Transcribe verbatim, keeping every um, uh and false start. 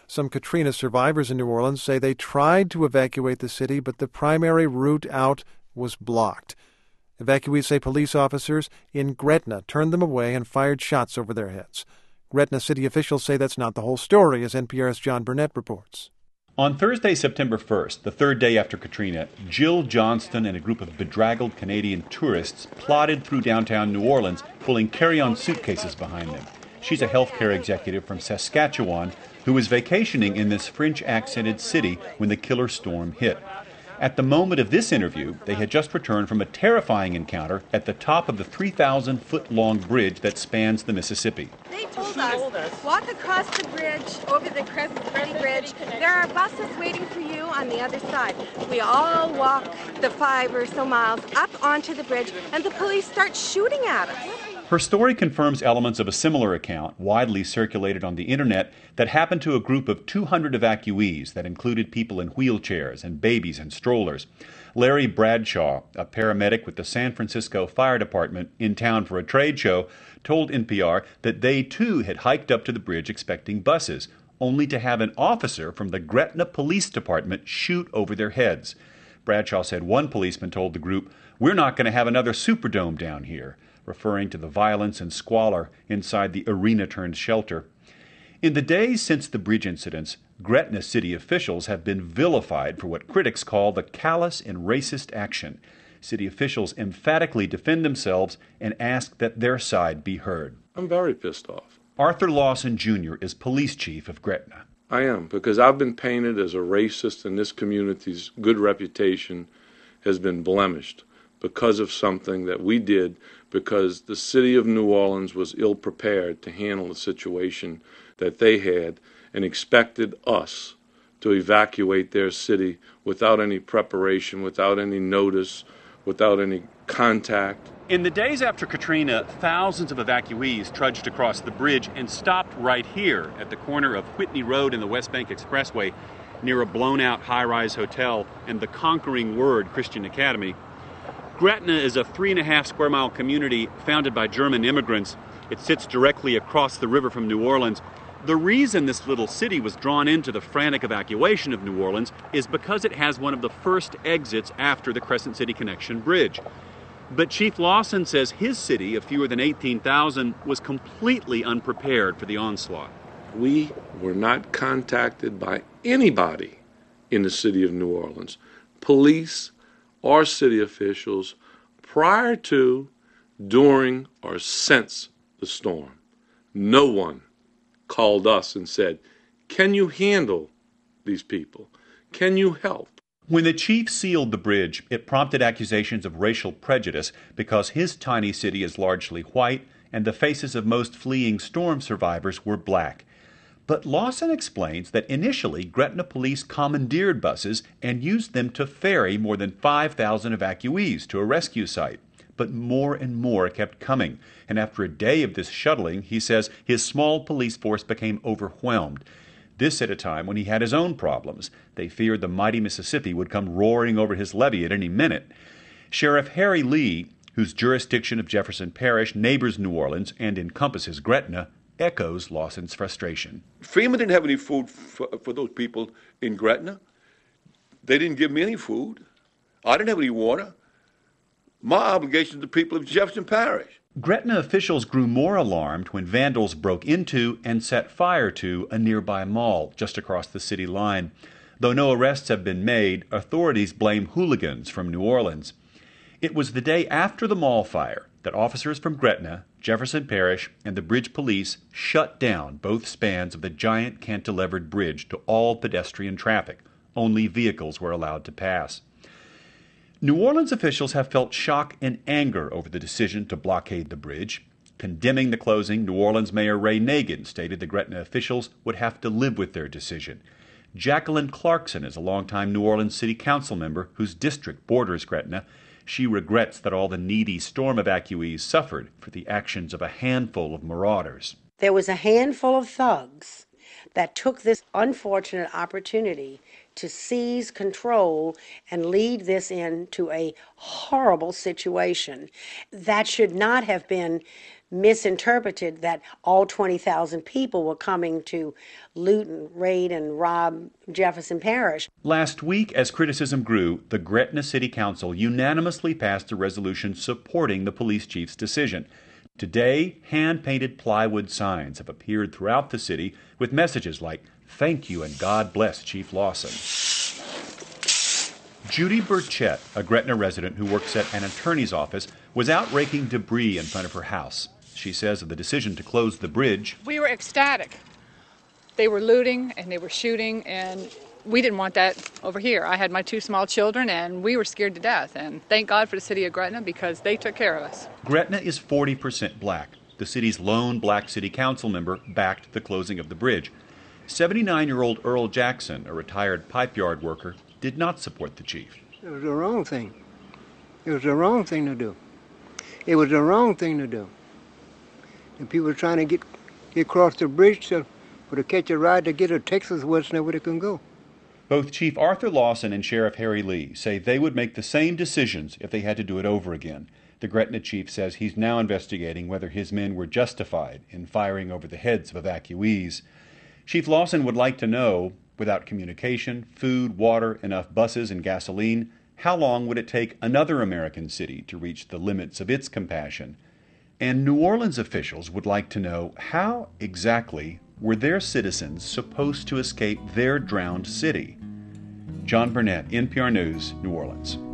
Some Katrina survivors in New Orleans say they tried to evacuate the city, but the primary route out was blocked. Evacuees say police officers in Gretna turned them away and fired shots over their heads. Gretna city officials say that's not the whole story, as N P R's John Burnett reports. On Thursday, September first, the third day after Katrina, Jill Johnston and a group of bedraggled Canadian tourists plodded through downtown New Orleans, pulling carry-on suitcases behind them. She's a healthcare executive from Saskatchewan who was vacationing in this French-accented city when the killer storm hit. At the moment of this interview, they had just returned from a terrifying encounter at the top of the three thousand foot long bridge that spans the Mississippi. They told us, walk across the bridge, over the Crescent City Bridge. There are buses waiting for you on the other side. We all walk the five or so miles up onto the bridge, and the police start shooting at us. Her story confirms elements of a similar account, widely circulated on the internet, that happened to a group of two hundred evacuees that included people in wheelchairs and babies and strollers. Larry Bradshaw, a paramedic with the San Francisco Fire Department in town for a trade show, told N P R that they too had hiked up to the bridge expecting buses, only to have an officer from the Gretna Police Department shoot over their heads. Bradshaw said one policeman told the group, "We're not going to have another Superdome down here," referring to the violence and squalor inside the arena-turned-shelter. In the days since the bridge incidents, Gretna city officials have been vilified for what critics call the callous and racist action. City officials emphatically defend themselves and ask that their side be heard. I'm very pissed off. Arthur Lawson Junior is police chief of Gretna. I am, because I've been painted as a racist, and this community's good reputation has been blemished because of something that we did, because the city of New Orleans was ill-prepared to handle the situation that they had and expected us to evacuate their city without any preparation, without any notice, without any contact. In the days after Katrina, thousands of evacuees trudged across the bridge and stopped right here at the corner of Whitney Road and the West Bank Expressway near a blown-out high-rise hotel and the Conquering Word Christian Academy. Gretna is a three-and-a-half square mile community founded by German immigrants. It sits directly across the river from New Orleans. The reason this little city was drawn into the frantic evacuation of New Orleans is because it has one of the first exits after the Crescent City Connection Bridge. But Chief Lawson says his city of fewer than eighteen thousand was completely unprepared for the onslaught. We were not contacted by anybody in the city of New Orleans, police or city officials, prior to, during, or since the storm. No one called us and said, "Can you handle these people? Can you help?" When the chief sealed the bridge, it prompted accusations of racial prejudice because his tiny city is largely white and the faces of most fleeing storm survivors were black. But Lawson explains that initially Gretna police commandeered buses and used them to ferry more than five thousand evacuees to a rescue site. But more and more kept coming, and after a day of this shuttling, he says his small police force became overwhelmed. This at a time when he had his own problems. They feared the mighty Mississippi would come roaring over his levee at any minute. Sheriff Harry Lee, whose jurisdiction of Jefferson Parish neighbors New Orleans and encompasses Gretna, echoes Lawson's frustration. FEMA didn't have any food for, for those people in Gretna. They didn't give me any food. I didn't have any water. My obligation to the people of Jefferson Parish. Gretna officials grew more alarmed when vandals broke into and set fire to a nearby mall just across the city line. Though no arrests have been made, authorities blame hooligans from New Orleans. It was the day after the mall fire that officers from Gretna, Jefferson Parish, and the bridge police shut down both spans of the giant cantilevered bridge to all pedestrian traffic. Only vehicles were allowed to pass. New Orleans officials have felt shock and anger over the decision to blockade the bridge. Condemning the closing, New Orleans Mayor Ray Nagin stated the Gretna officials would have to live with their decision. Jacqueline Clarkson is a longtime New Orleans City Council member whose district borders Gretna. She regrets that all the needy storm evacuees suffered for the actions of a handful of marauders. There was a handful of thugs that took this unfortunate opportunity to seize control and lead this into a horrible situation that should not have been misinterpreted that all twenty thousand people were coming to loot and raid and rob Jefferson Parish. Last week, as criticism grew, the Gretna City Council unanimously passed a resolution supporting the police chief's decision. Today, hand-painted plywood signs have appeared throughout the city with messages like, "Thank you and God bless Chief Lawson." Judy Burchett, a Gretna resident who works at an attorney's office, was out raking debris in front of her house. She says of the decision to close the bridge, "We were ecstatic. They were looting and they were shooting, and we didn't want that over here. I had my two small children, and we were scared to death. And thank God for the city of Gretna, because they took care of us." Gretna is forty percent black. The city's lone black city council member backed the closing of the bridge. seventy-nine-year-old Earl Jackson, a retired pipe yard worker, did not support the chief. It was the wrong thing. It was the wrong thing to do. It was the wrong thing to do. And people were trying to get, get across the bridge to, or to catch a ride to get to Texas, wasn't where they can go. Both Chief Arthur Lawson and Sheriff Harry Lee say they would make the same decisions if they had to do it over again. The Gretna chief says he's now investigating whether his men were justified in firing over the heads of evacuees. Chief Lawson would like to know, without communication, food, water, enough buses and gasoline, how long would it take another American city to reach the limits of its compassion? And New Orleans officials would like to know how exactly were their citizens supposed to escape their drowned city? John Burnett, N P R News, New Orleans.